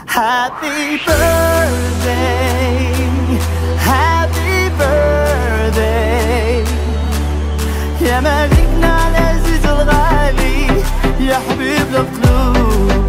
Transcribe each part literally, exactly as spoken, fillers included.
Happy birthday, happy birthday يا مالكنا العزيز الغالي يا حبيب القلوب.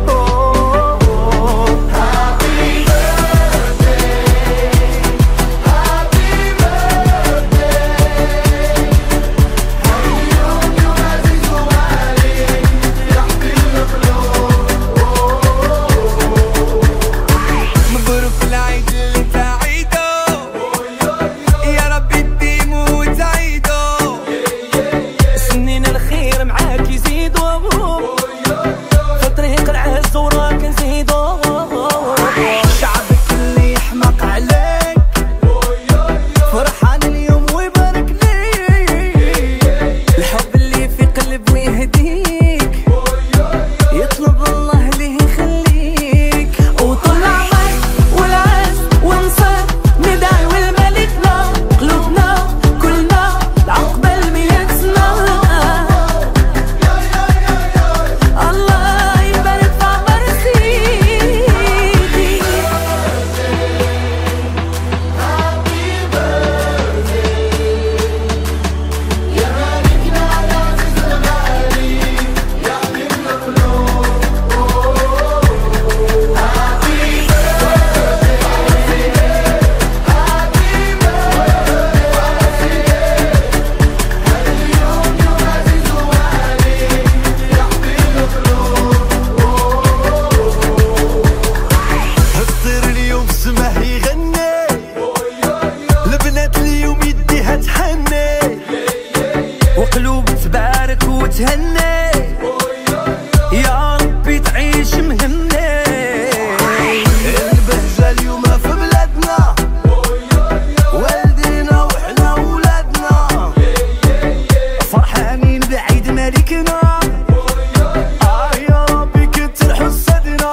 وقلوب تبارك وتهني يا ربي تعيش مهني. البهجة اليوم في بلادنا والدينا وحنا ولادنا فرحانين بعيد ملكنا. آه يا ربي كتر حسدنا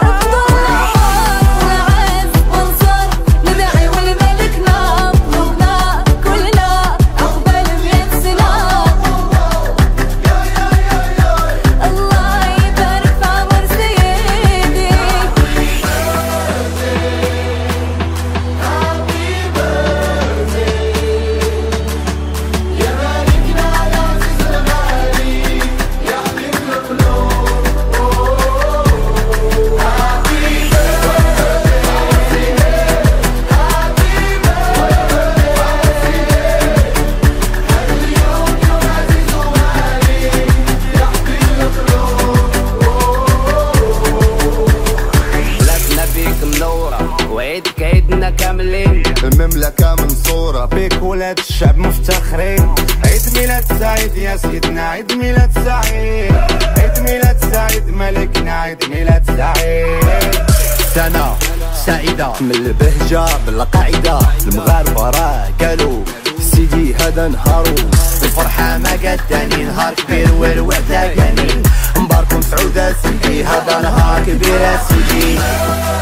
وعيدك عيدنا كاملين، المملكة منصورة بيك ولاد الشعب مفتخرين. عيد ميلاد سعيد يا سيدنا، عيد ميلاد سعيد، عيد ميلاد سعيد ملكنا، عيد ميلاد سعيد. سنة سعيدة من البهجة بالقاعدة، المغاربة راه قالوا سيدي هذا نهارو، الفرحة ما قد تاني نهار كبير والوعدة قانين. مبارك سعودة سيدي هذا نهار كبير يا سيدي.